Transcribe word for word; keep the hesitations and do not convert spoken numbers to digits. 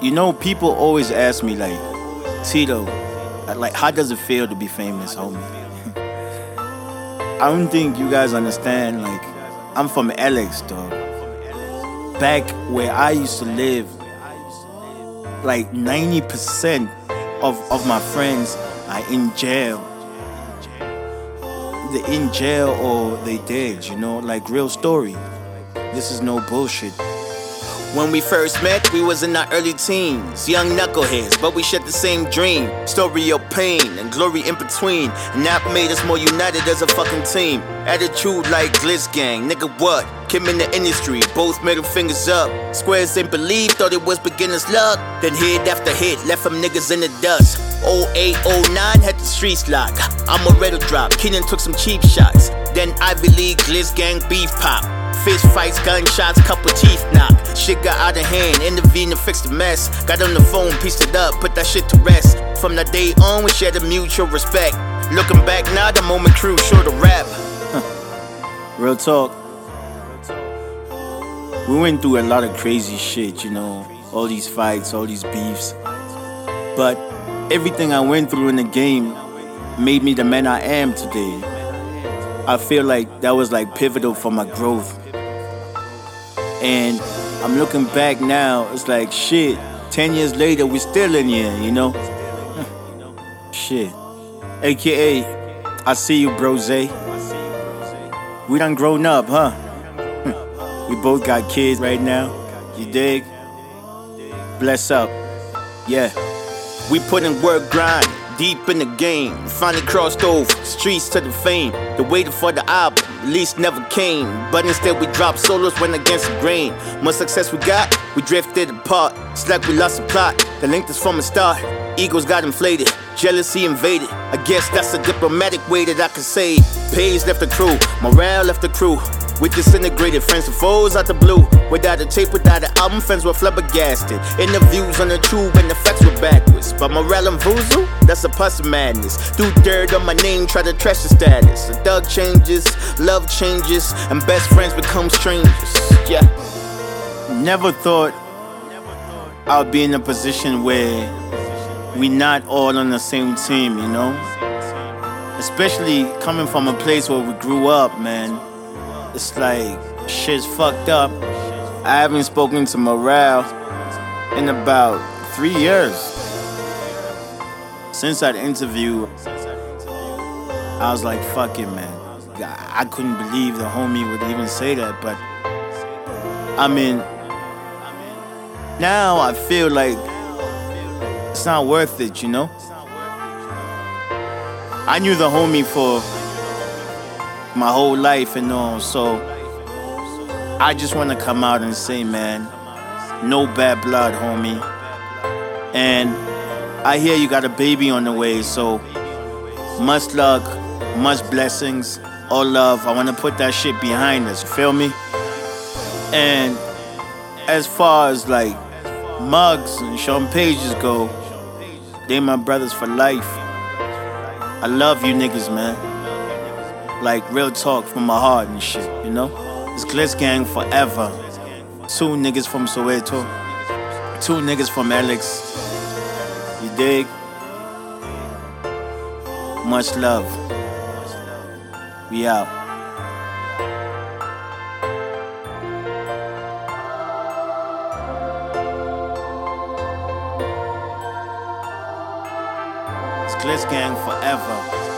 You know, people always ask me like, Tito, like, how does it feel to be famous, homie? I don't think you guys understand. Like, I'm from Alex, dog. Back where I used to live, like ninety percent of, of my friends are in jail. They're in jail or they dead, you know, like real story. This is no bullshit. When we first met, we was in our early teens, young knuckleheads, but we shared the same dream. Story of pain and glory in between, and that made us more united as a fucking team. Attitude like Glitz Gang, nigga what? Came in the industry, both middle fingers up. Squares ain't believe, thought it was beginner's luck. Then hit after hit, left them niggas in the dust. oh eight, oh nine had the streets locked. I'm a riddle drop, Keenan took some cheap shots. Then Ivy League, Glitz Gang, beef pop. Fist fights, gunshots, couple teeth knock. Shit got out of hand, intervened to fix the mess. Got on the phone, pieced it up, put that shit to rest. From that day on, we shared a mutual respect. Looking back now, the moment crew sure to rap. Real talk. We went through a lot of crazy shit, you know. All these fights, all these beefs. But everything I went through in the game made me the man I am today. I feel like that was like pivotal for my growth. And I'm looking back now, it's like shit, ten years later we still in here, you know? Shit. A K A, I see you, brose. We done grown up, huh? We both got kids right now, you dig? Bless up, yeah. We put in work, grind, deep in the game. Finally crossed over, streets to the fame. The waiting for the album, release never came. But instead we dropped solos, went against the grain. Much success we got, we drifted apart. It's like we lost the plot, the length is from the start. Egos got inflated, jealousy invaded. I guess that's a diplomatic way that I can say. Page left the crew, morale left the crew. We disintegrated, friends and foes out the blue. Without a tape, without an album, friends were flabbergasted. Interviews on the tube and the facts were backwards. But morale and voodoo, that's a pussy madness. Do dirt on my name, try to trash the status. The thug changes, love changes, and best friends become strangers. Yeah. Never thought I'll be in a position where we not all on the same team, you know? Especially coming from a place where we grew up, man. It's like, shit's fucked up. I haven't spoken to Morale in about three years. Since that interview, I was like, fuck it, man. I couldn't believe the homie would even say that, but I mean, now I feel like it's not worth it, you know? I knew the homie for my whole life and all, so I just want to come out and say, man, no bad blood, homie. And I hear you got a baby on the way, so much luck, much blessings, all love. I want to put that shit behind us, you feel me? And as far as like Muggs and Sean Pages go, they my brothers for life. I love you niggas, man. Like real talk from my heart and shit, you know? It's Glitz Gang forever. Two niggas from Soweto. Two niggas from Alex. You dig? Much love. We out. It's Glitz Gang forever.